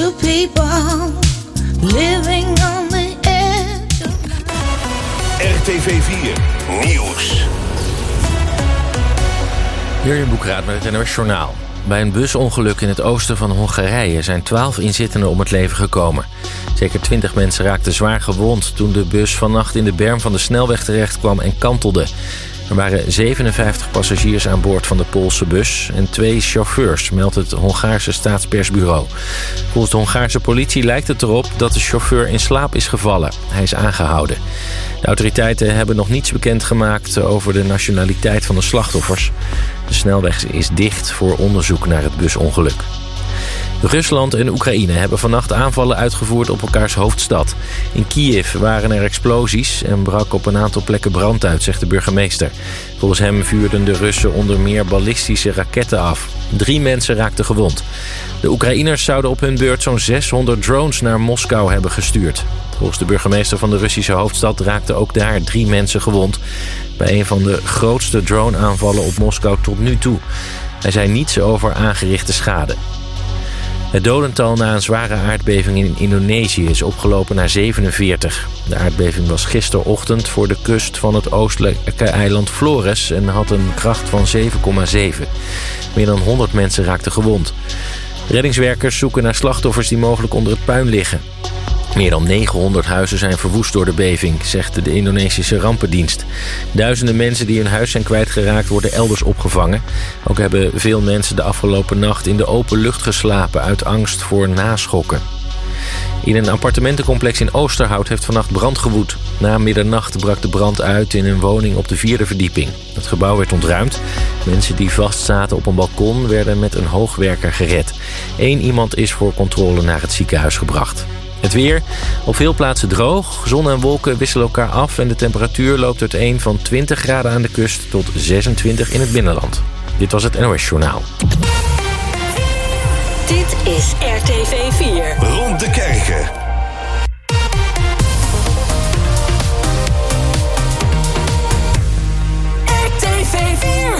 to people living on the edge of... RTV 4 Nieuws. Jurjen Boekraat met het NOS Journaal. Bij een busongeluk in het oosten van Hongarije zijn 12 inzittenden om het leven gekomen. Zeker 20 mensen raakten zwaar gewond toen de bus vannacht in de berm van de snelweg terecht kwam en kantelde. Er waren 57 passagiers aan boord van de Poolse bus en 2 chauffeurs, meldt het Hongaarse staatspersbureau. Volgens de Hongaarse politie lijkt het erop dat de chauffeur in slaap is gevallen. Hij is aangehouden. De autoriteiten hebben nog niets bekendgemaakt over de nationaliteit van de slachtoffers. De snelweg is dicht voor onderzoek naar het busongeluk. Rusland en Oekraïne hebben vannacht aanvallen uitgevoerd op elkaars hoofdstad. In Kiev waren er explosies en brak op een aantal plekken brand uit, zegt de burgemeester. Volgens hem vuurden de Russen onder meer ballistische raketten af. 3 mensen raakten gewond. De Oekraïners zouden op hun beurt zo'n 600 drones naar Moskou hebben gestuurd. Volgens de burgemeester van de Russische hoofdstad raakten ook daar 3 mensen gewond bij een van de grootste drone-aanvallen op Moskou tot nu toe. Hij zei niets over aangerichte schade. Het dodental na een zware aardbeving in Indonesië is opgelopen naar 47. De aardbeving was gisterochtend voor de kust van het oostelijke eiland Flores en had een kracht van 7,7. Meer dan 100 mensen raakten gewond. Reddingswerkers zoeken naar slachtoffers die mogelijk onder het puin liggen. Meer dan 900 huizen zijn verwoest door de beving, zegt de Indonesische rampendienst. Duizenden mensen die hun huis zijn kwijtgeraakt worden elders opgevangen. Ook hebben veel mensen de afgelopen nacht in de open lucht geslapen uit angst voor naschokken. In een appartementencomplex in Oosterhout heeft vannacht brand gewoed. Na middernacht brak de brand uit in een woning op de 4e verdieping. Het gebouw werd ontruimd. Mensen die vastzaten op een balkon werden met een hoogwerker gered. 1 iemand is voor controle naar het ziekenhuis gebracht. Het weer, op veel plaatsen droog. Zon en wolken wisselen elkaar af en de temperatuur loopt uiteen van 20 graden aan de kust tot 26 in het binnenland. Dit was het NOS Journaal. Dit is RTV 4. Rond de Kerken. RTV 4.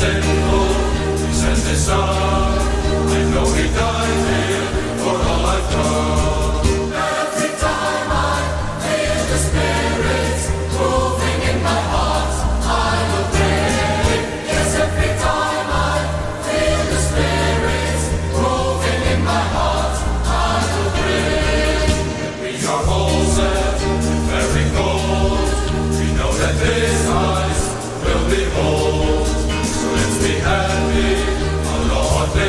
sinful, he sent his son. I know he died here for all I've done. Every time I feel the Spirit moving in my heart, I will pray. Yes, every time I feel the Spirit moving in my heart, I will pray. We are all set, very cold. We know that this eyes will behold. So let's be happy, our Lord.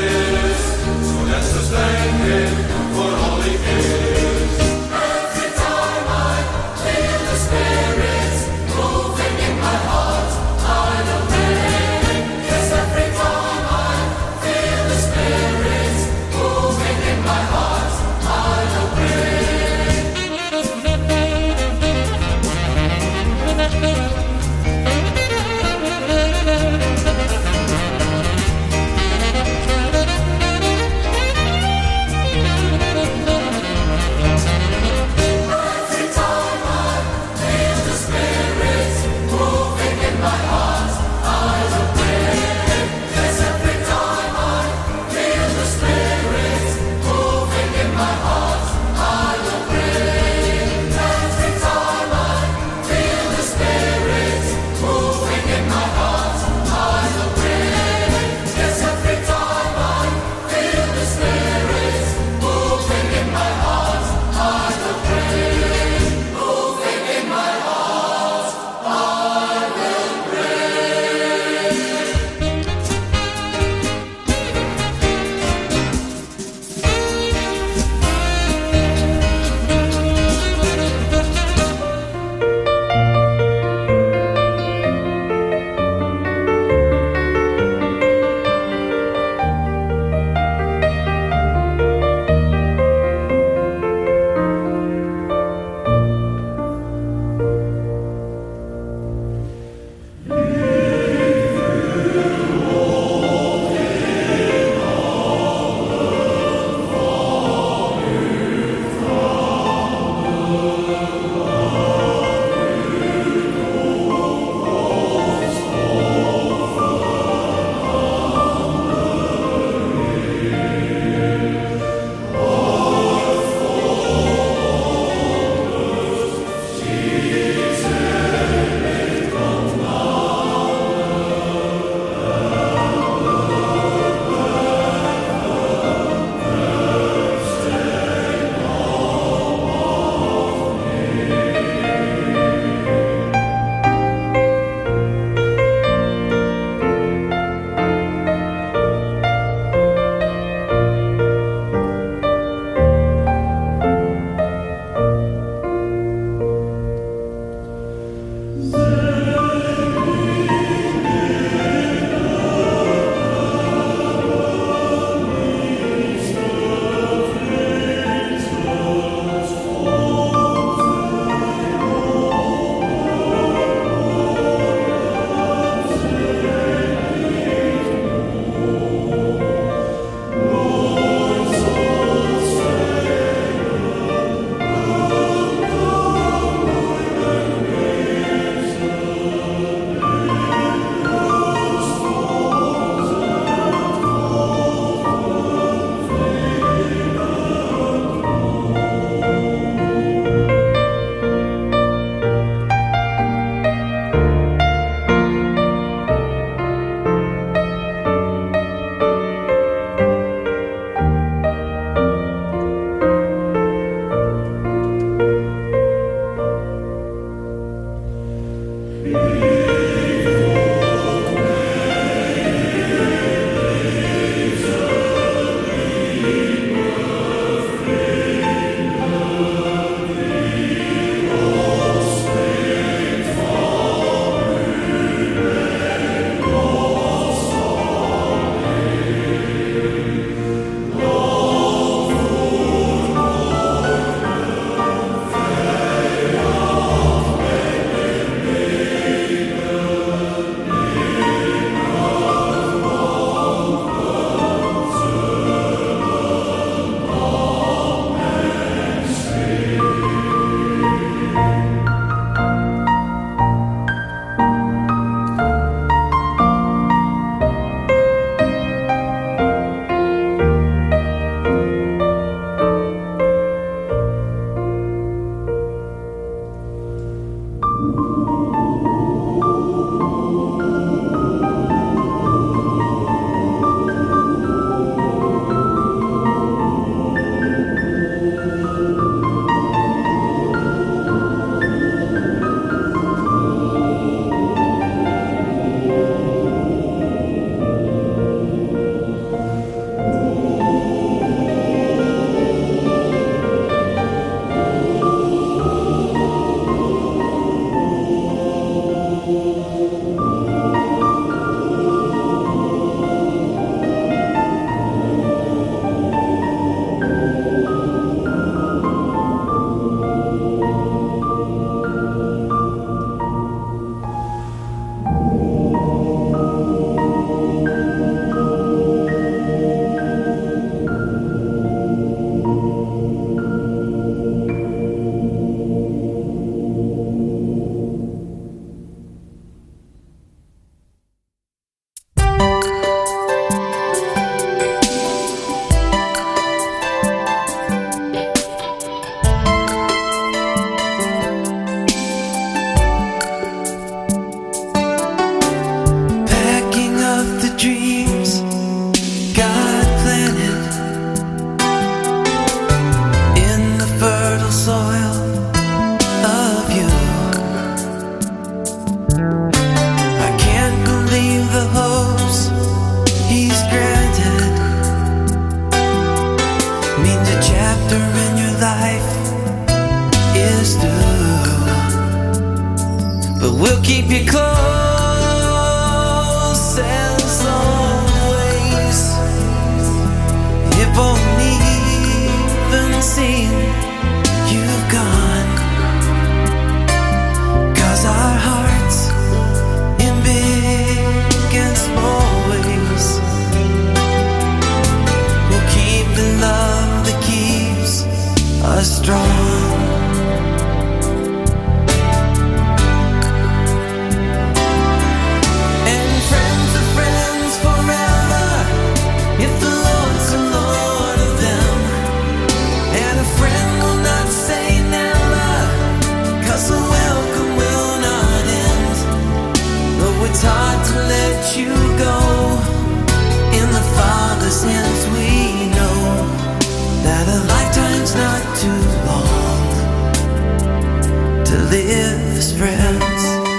Father's hands we know that a lifetime's not too long to live as friends.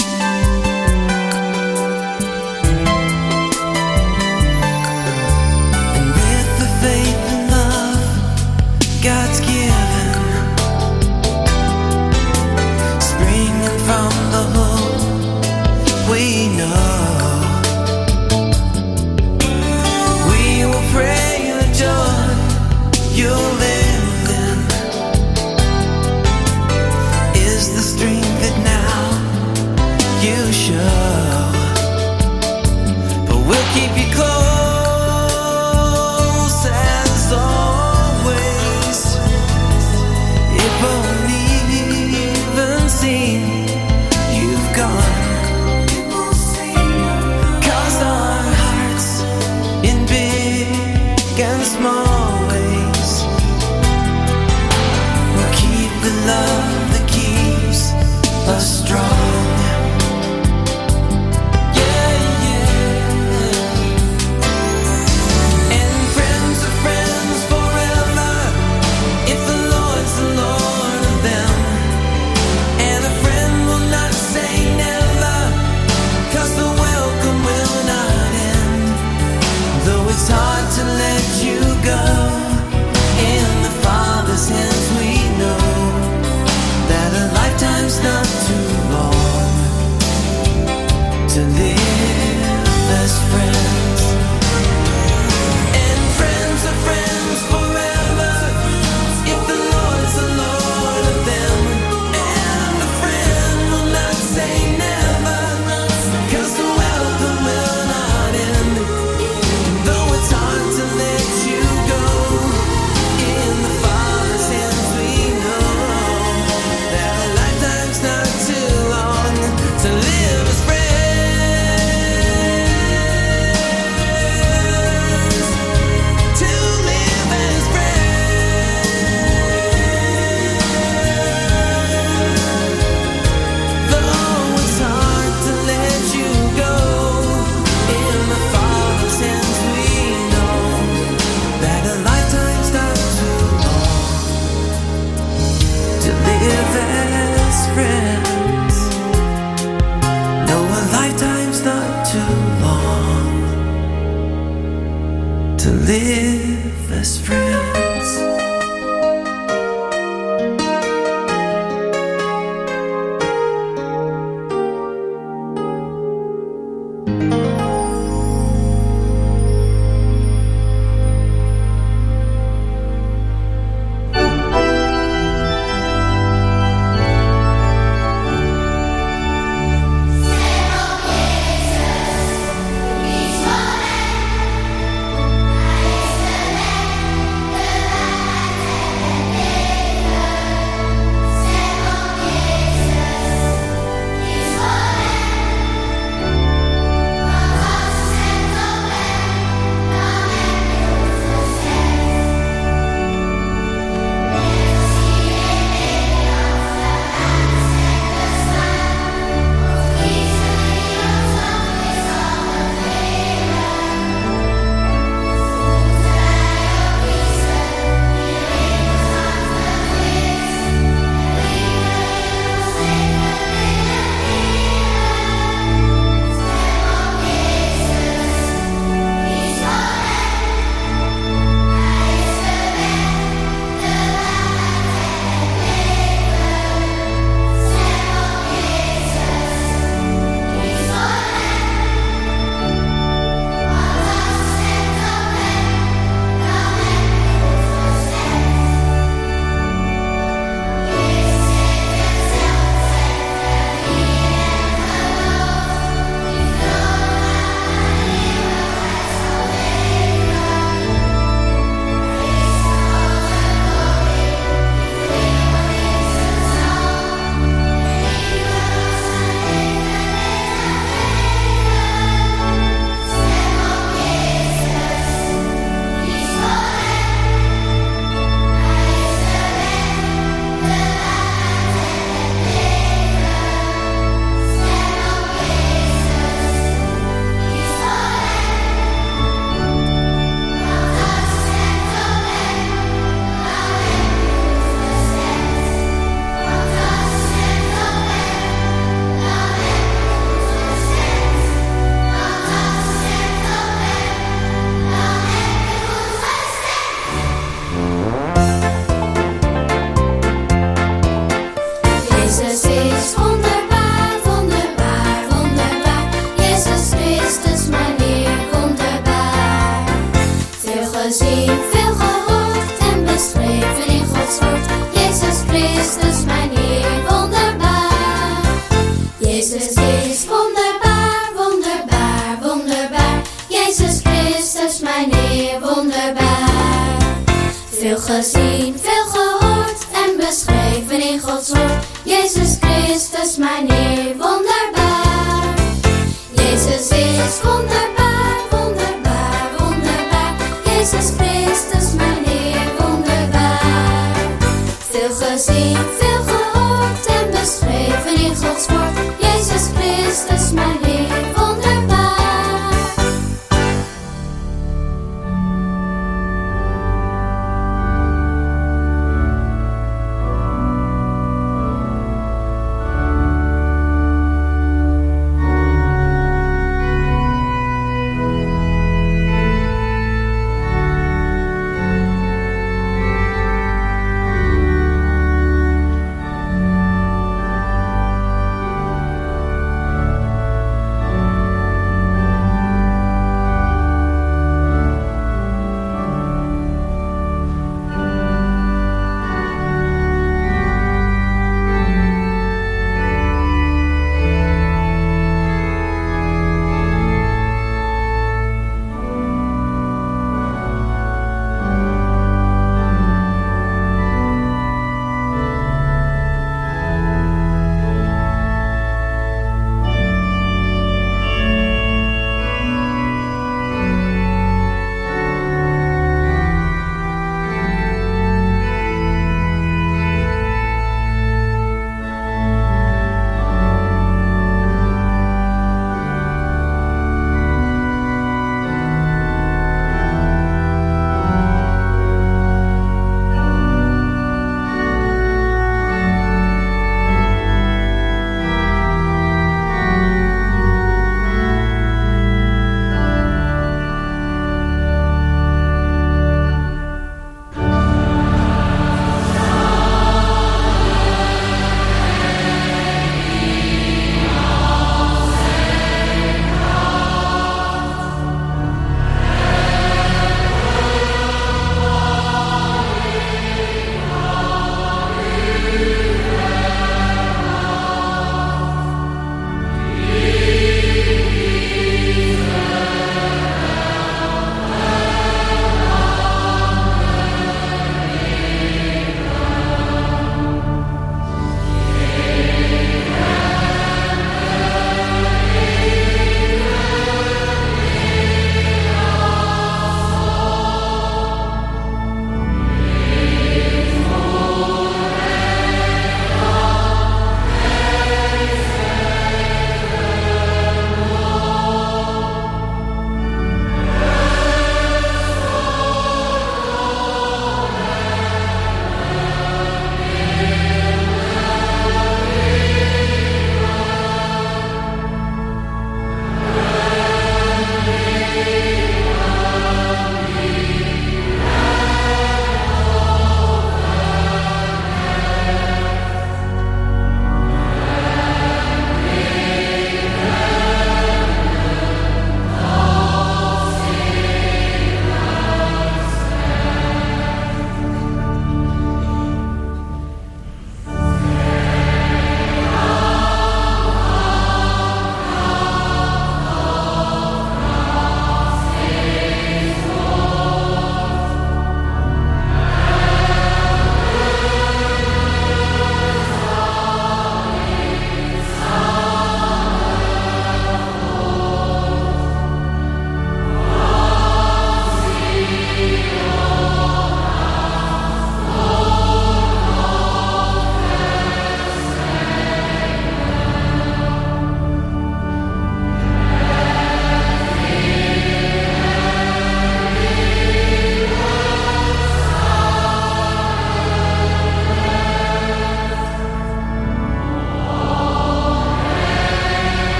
And with the faith and love God's given, springing from the hope we know, we will pray the joy you'll live in is the strength that now you show. But we'll keep you close as always. It won't even seem you've gone, 'cause our hearts in big and small ways will keep the love that keeps us strong. Yeah, yeah. And friends are friends forever if the Lord's the Lord of them. And a friend will not say never, 'cause the welcome will not end. Though it's hard to let you go, in the Father's hands we know that a lifetime's not too long to live as friends. And friends are friends forever if the Lord's the Lord of them. And a friend will not say never, 'cause the welcome will not end. Though it's hard to let you go, in the Father's hands we know that a lifetime's not too long to live as friends. To live as friends. Though it's hard to let you go, in the Father's hands we know that a lifetime's not too long to live as friends. No, a lifetime's not too long to live as friends. He's gezien, veel gehoord en beschreven in Gods woord. Jezus Christus, mijn Heer, wonderbaar. Jezus is wonderbaar, wonderbaar, wonderbaar. Jezus Christus, mijn Heer, wonderbaar. Veel gezien, veel gehoord en beschreven in Gods woord. Jezus Christus, mijn Heer, wonderbaar.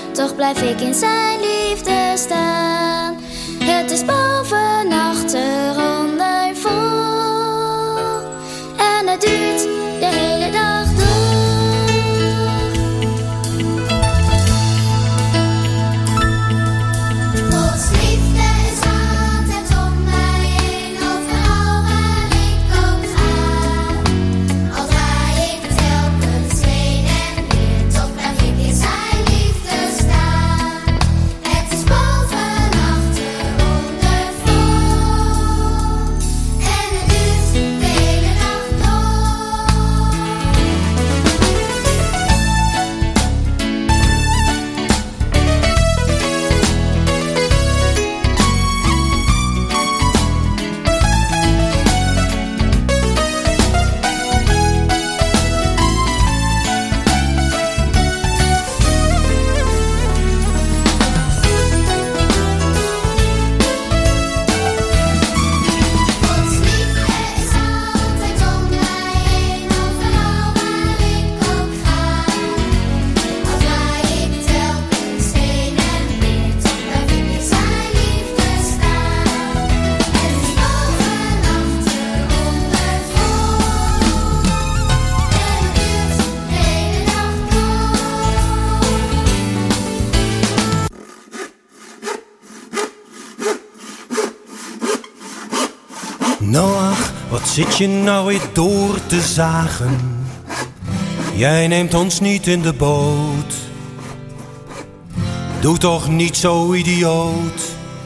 toch blijf ik in zijn liefde staan. Het is boven, achter, onder, vol. En het duurt de hele dag door. Gods liefde is altijd om mij heen, overal waar ik ook ga. Al draai ik telkens heen en weer, toch blijf ik in zijn liefde staan. Het is boven, achter, onder, vol. En het duurt de hele dag door. Gods liefde is altijd om mij heen, overal waar ik ook ga. Al draai ik telkens heen en weer, toch blijf ik in zijn liefde staan. Het is boven, achter, onder, vol. En het duurt de hele dag door. Noach, wat zit je nou weer door te zagen? Jij neemt ons niet in de boot. Doe toch niet zo idioot.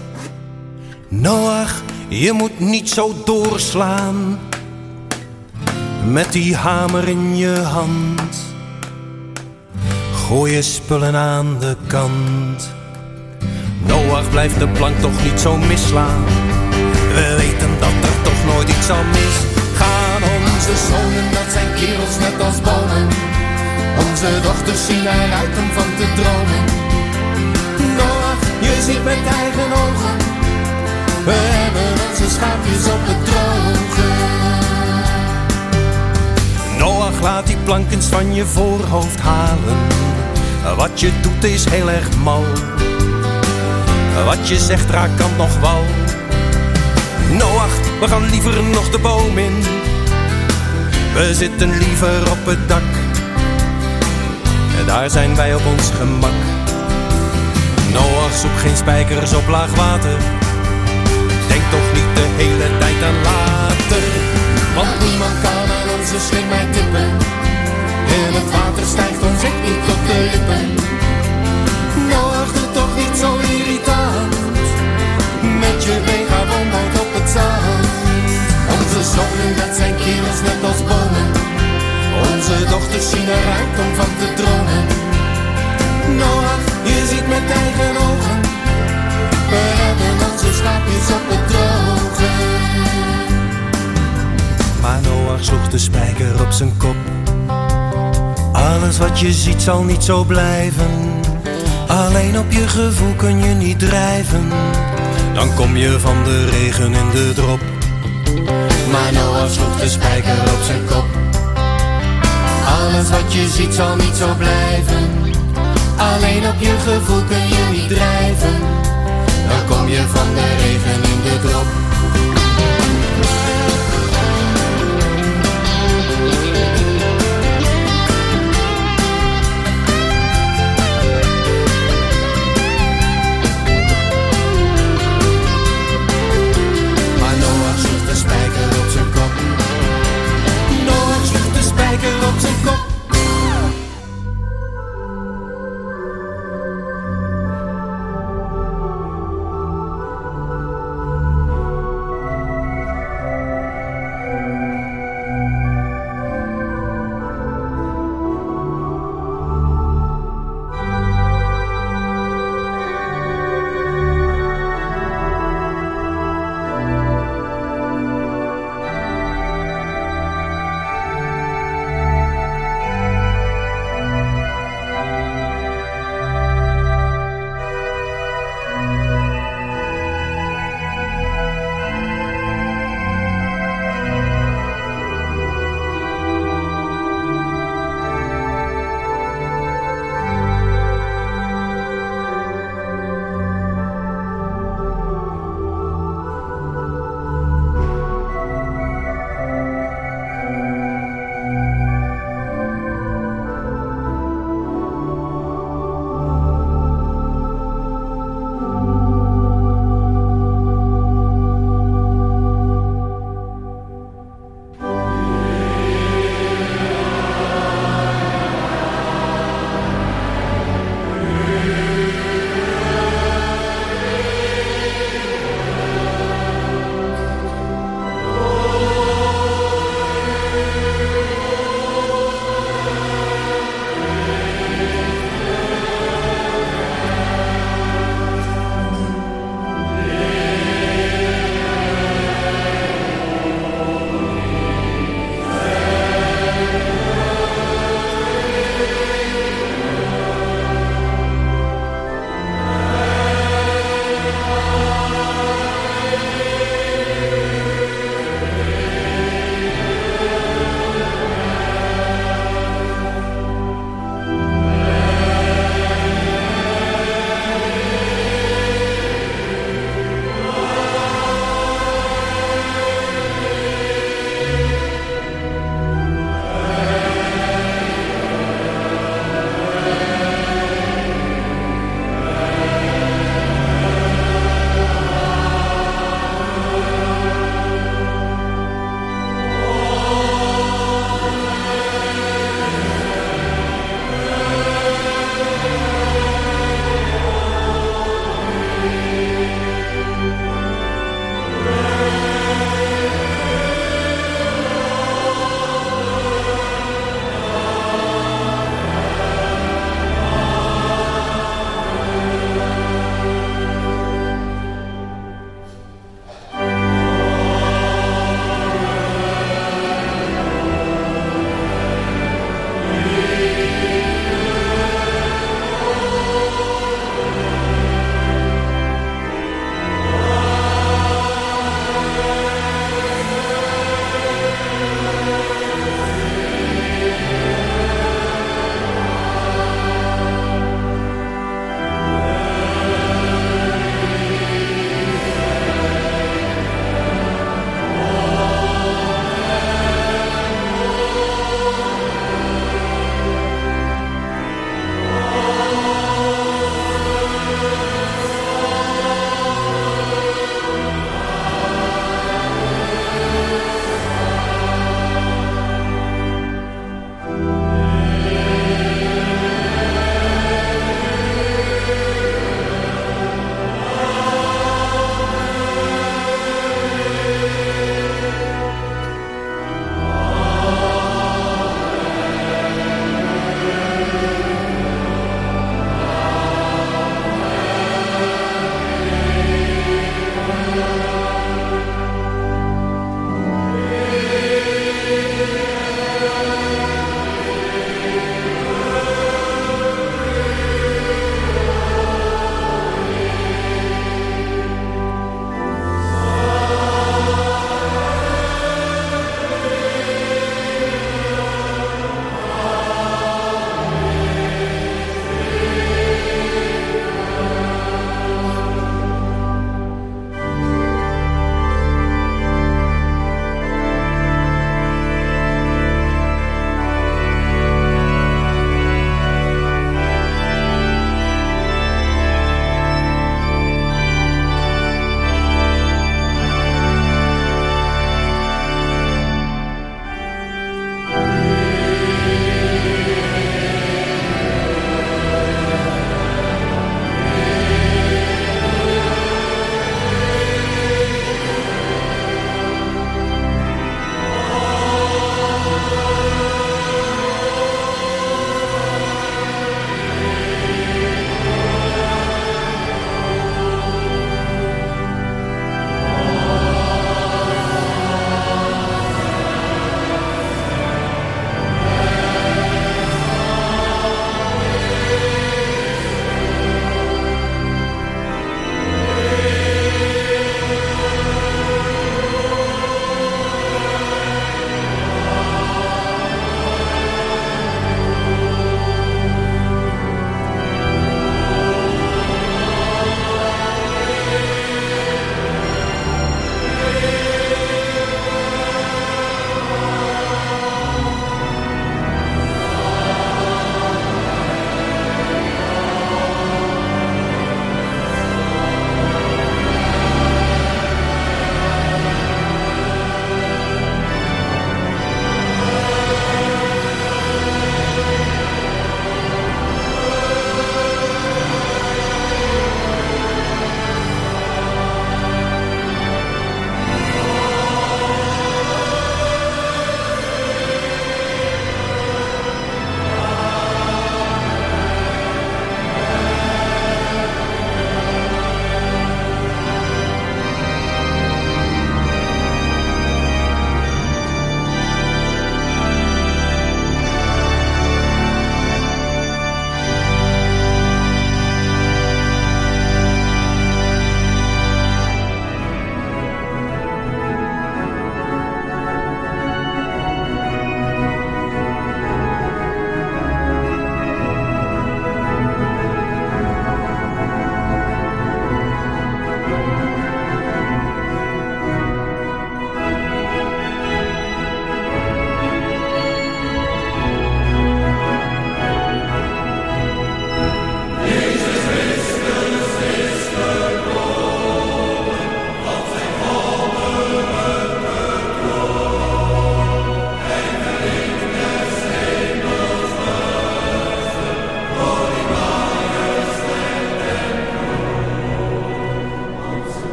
Noach, je moet niet zo doorslaan. Met die hamer in je hand. Gooi je spullen aan de kant. Noach, blijft de plank toch niet zo misslaan. We weten dat er toch nooit iets zal misgaan. Onze zonen, dat zijn kerels net als bomen. Onze dochters zien eruit om van te dromen. Noach, je ziet met eigen ogen. We hebben onze schaapjes op het droge. Noach, laat die plank eens van je voorhoofd halen. Wat je doet is heel erg mal. Wat je zegt raakt kant nog wal. Noach, we gaan liever nog de boom in. We zitten liever op het dak. Daar zijn wij op ons gemak. Noach, zoek geen spijkers op laag water. Denk toch niet de hele tijd aan later. Want niemand kan aan onze slimheid tippen. En het water stijgt ons echt niet tot de lippen. Noach, doe toch niet zo irritant. Met je mega woonboot op het zand. Onze zonen, dat zijn kerels net als bomen. Onze dochters zien eruit om van te dromen. Noach, je ziet met eigen ogen. We hebben onze schaapjes op het droge. Maar Noach sloeg de spijker op zijn kop. Alles wat je ziet zal niet zo blijven. Alleen op je gevoel kun je niet drijven. Dan kom je van de regen in de drop. Maar Noach sloeg de spijker op zijn kop. Alles wat je ziet zal niet zo blijven. Alleen op je gevoel kun je niet drijven. Dan kom je van de regen in de drop. Op zijn kop.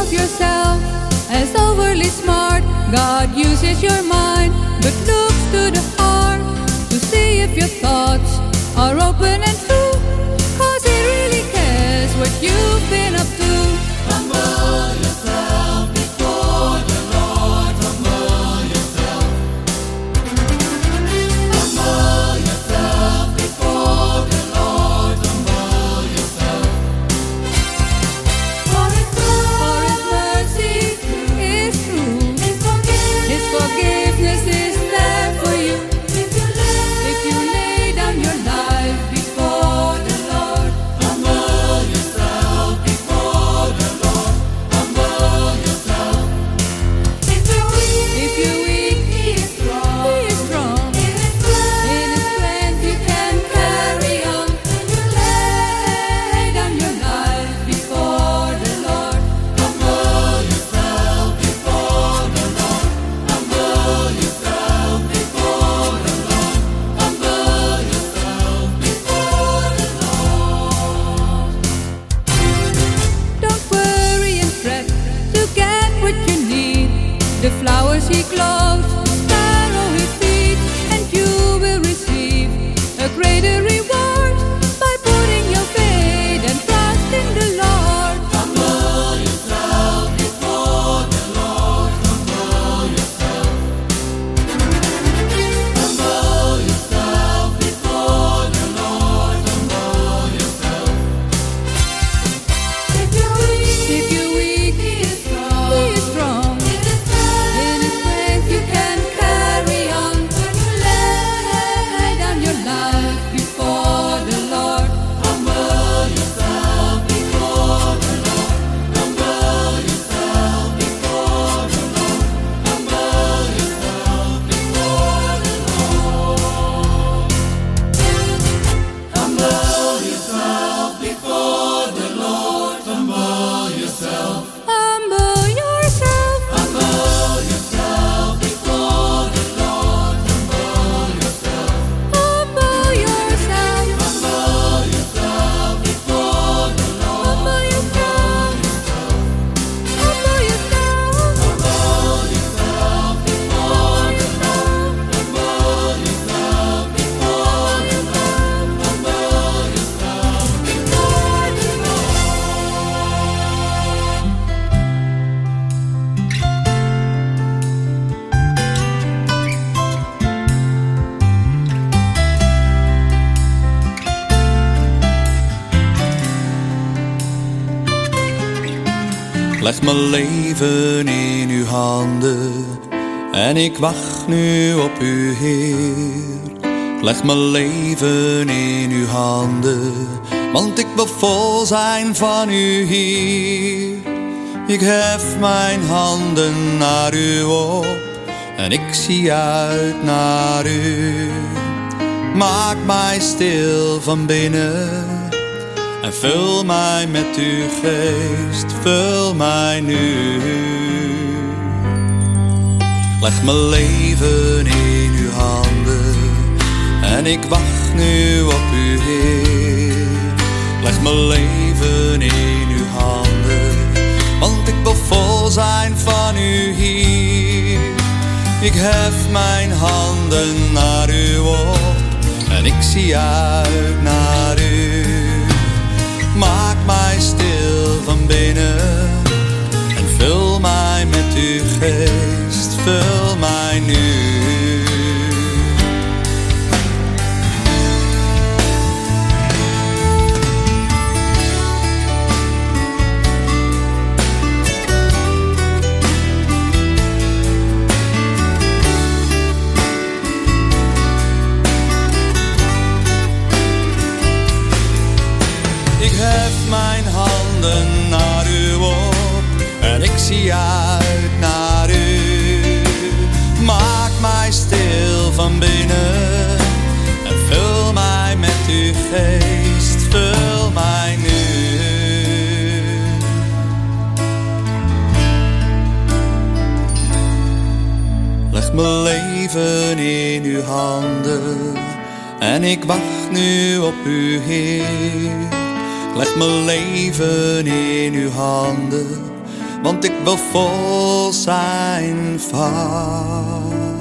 of yourself as overly smart. God uses your mind, but looks to the heart to see if your thoughts are open and true. 'Cause He really cares what you've been up to. Humble yourself before the Lord. Humble yourself. Humble yourself before the Lord. Humble yourself. For His mercy is true. His forgiveness is there for you. If you lay down your life before the Lord. Humble yourself before the Lord. Humble yourself. If you're weak, He is strong. In His strength you can carry on. Lay down your life before the Lord. Humble yourself before the Lord. Humble yourself before the Lord. Humble yourself before the Lord. Don't worry and fret to get what you need. The flowers He clothes, sparrow He feeds, and you will receive a greater reward by putting your faith and trust in the Lord. Humble yourself before the Lord. Humble yourself. Humble yourself before the Lord. Humble yourself. If you're weak, He is strong. In His strength you can carry on. Lay down your life before the Lord. Humble yourself before the Lord. Humble yourself before the Lord. Humble yourself before the Lord. Humble yourself before the Lord. Humble yourself. Humble yourself. Humble yourself before the Lord. Humble yourself. Humble yourself. Humble yourself before the Lord. Humble yourself. Humble yourself. Humble yourself before the Lord. Humble yourself before the Lord. Humble yourself before the Leg mijn leven in uw handen en ik wacht nu op u, Heer. Leg mijn leven in uw handen, want ik wil vol zijn van u, Heer. Ik hef mijn handen naar u op en ik zie uit naar u. Maak mij stil van binnen en vul mij met uw geest, vul mij nu. Leg mijn leven in uw handen en ik wacht nu op u, Heer. Leg mijn leven in uw handen, want ik wil vol zijn van u, Heer. Ik hef mijn handen naar u op en ik zie uit naar u. Maak mij stil van binnen en vul mij met uw geest, vul mij nu. Ik hef mijn handen naar u op en ik zie uit naar u. Maak mij stil van binnen en vul mij met uw geest, vul mij nu. Leg mijn leven in uw handen en ik wacht nu op u, Heer. Leg mijn leven in uw handen, want ik wel vol zijn vast.